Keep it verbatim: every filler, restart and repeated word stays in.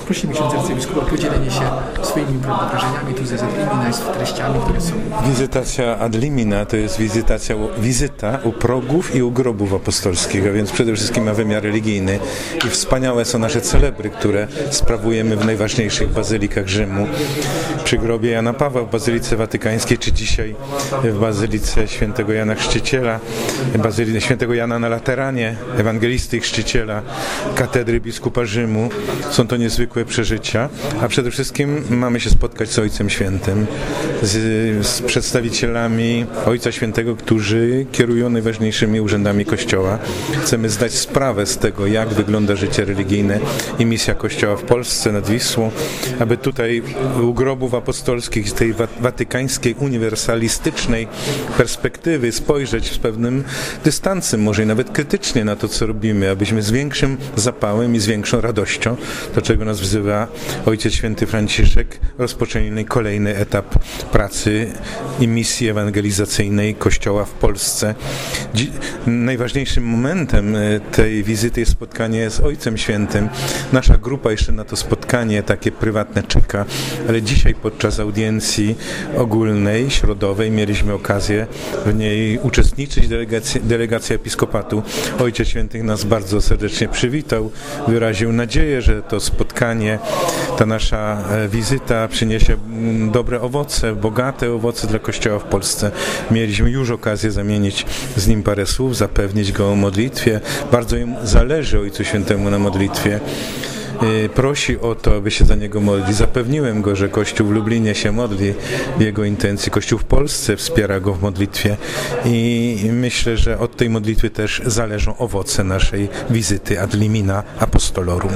prosimy księdza arcybiskupa o podzielenie się swoimi wrażeniami tu ze Adlimina i z treściami, które są. Wizytacja Adlimina to jest wizytacja, wizyta u progów i u grobów apostolskich, a więc przede wszystkim ma wymiar religijny i wspaniałe są nasze celebry, które sprawujemy w najważniejszych bazylikach Rzymu. Przy grobie Jana Pawła w Bazylice Watykańskiej, czy dzisiaj w Bazylice Świętego Jana Chrzciciela, Bazylice Świętego Jana na Lateranie, Ewangelisty i Chrzciciela, Katedry Biskupa Rzymu. Są to niezwykłe przeżycia, a przede wszystkim mamy się spotkać z Ojcem Świętym, z, z przedstawicielami Ojca Świętego, którzy kierują najważniejszymi urzędami Kościoła. Chcemy zdać sprawę z tego, jak wygląda życie religijne i misja Kościoła w Polsce nad Wisłą, aby tutaj u grobów apostolskich z tej watykańskiej, uniwersalistycznej perspektywy spojrzeć z pewnym dystansem, może i nawet krytycznie na to, co robimy, abyśmy z większym zapałem i z większą radością, do czego nas wzywa Ojciec Święty Franciszek, rozpoczęli kolejny etap pracy i misji ewangelizacyjnej Kościoła w Polsce. Dzi- najważniejszym momentem tej wizyty jest spotkanie z Ojcem Świętym. Nasza grupa jeszcze na to spotkanie takie prywatne czeka, ale dzisiaj podczas audiencji ogólnej, środowej mieliśmy okazję w niej uczestniczyć. Delegacja, delegacja episkopatu Ojciec Święty nas bardzo serdecznie przywitał, wyraził nadzieję, że to spotkanie, ta nasza wizyta przyniesie dobre owoce, bogate owoce dla Kościoła w Polsce. Mieliśmy już okazję zamienić z nim parę słów, zapewnić go o modlitwie. Bardzo im zależy Ojcu Świętemu na modlitwie. Prosi o to, aby się za niego modlić. Zapewniłem go, że Kościół w Lublinie się modli w jego intencji. Kościół w Polsce wspiera go w modlitwie i myślę, że od tej modlitwy też zależą owoce naszej wizyty ad limina apostolorum.